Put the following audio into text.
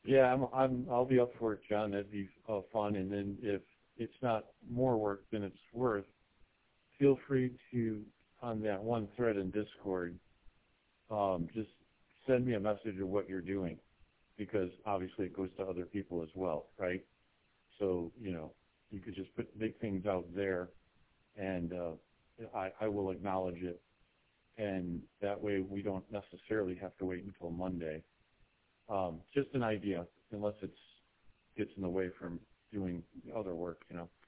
Yeah, I'll be up for it, John. That'd be fun. And then if it's not more work than it's worth, feel free to, on that one thread in Discord, just send me a message of what you're doing, because obviously it goes to other people as well, right? So, you could just put big things out there, and I will acknowledge it. And that way we don't necessarily have to wait until Monday. Just an idea, unless it gets in the way from doing other work.